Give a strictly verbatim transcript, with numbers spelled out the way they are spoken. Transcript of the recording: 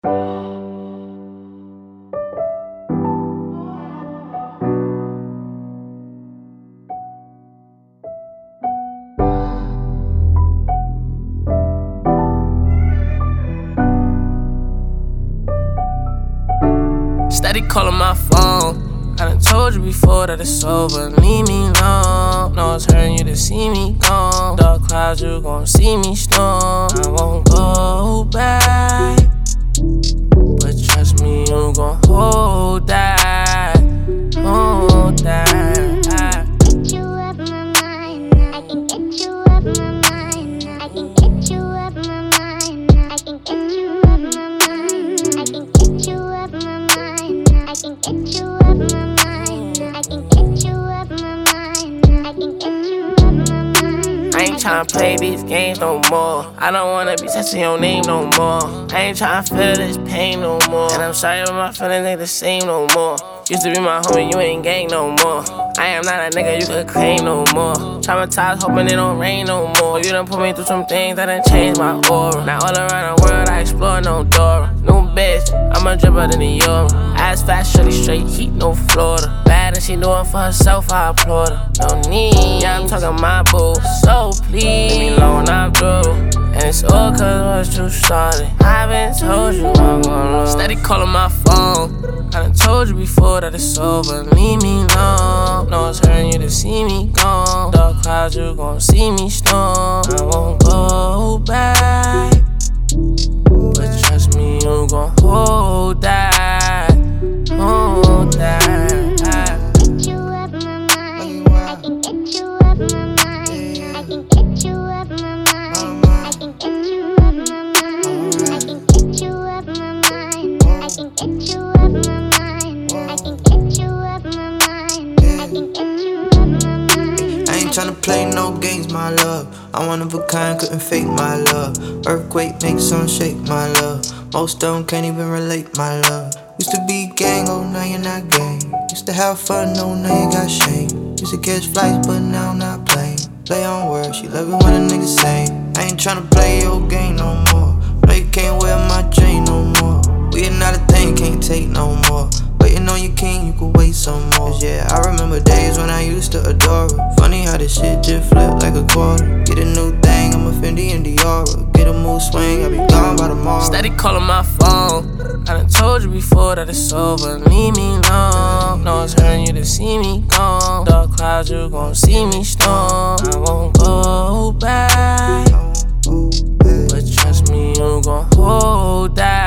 Steady calling my phone. I done told you before that it's over. Leave me alone. No, it's hurting you to see me gone. Dark clouds, you gon' see me storm. I won't go back, but trust me, you gon' hold that, hold that. Get you up my mind. I can get you up my mind. I can get you up my mind. I can get you up my mind. I can get you up my mind. I can get you up my mind. I can get you up my mind. I can get you up my mind. I ain't tryna play these games no more. I don't wanna be touching your name no more. I ain't tryna feel this pain no more. And I'm sorry, but my feelings ain't the same no more. Used to be my homie, you ain't gang no more. I am not a nigga you could claim no more. Traumatized, hoping it don't rain no more. You done put me through some things that done changed my aura. Now all around the world I explore no Dora. New bitch, I'm a dripper than the Euro. Ass fast, shorty straight heat, no Florida. Bad and she doing for herself, I applaud her. No need, yeah, I'm talking my boo. So please, leave me alone, I'm through. And it's all cause what you started. I been told you I'm gon' lose. Steady calling my phone. I done told you before that it's over. Leave me alone. No, it's hurting you to see me gone. Dark clouds, you gon' see me storm. I won't go back, but trust me, you gon' hold that, hold that. Get you up my mind. I can get you up my mind. I can get you up my mind. I can get you up my mind. I can get you up my mind. I can get you up my mind. I can get you up my mind. I can get you up my mind. I ain't tryna play no games, my love. I'm one of a kind, couldn't fake my love. Earthquake makes some shake, my love. Most of them can't even relate, my love. Used to be gang, oh now you're not gang. Used to have fun, oh now you got shame. Used to catch flights, but now I'm not playing. Play on words, she love it when a nigga say. I ain't tryna play your game no more. No, you can't wear my chain no more. We ain't not a thing, can't take no more. Waiting on your king, you could wait some more. Yeah, I remember days when I used to adore her. Funny how this shit just flipped like a quarter. Get a new thing, I'm a Fendi and Diora. Get a mood swing, I'll be gone by tomorrow. Steady calling my phone. I done told you before that it's over. Leave me alone. No, it's hurting you to see me gone. Dark clouds, you gon' see me storm. I won't go back, but trust me, you gon' hold that.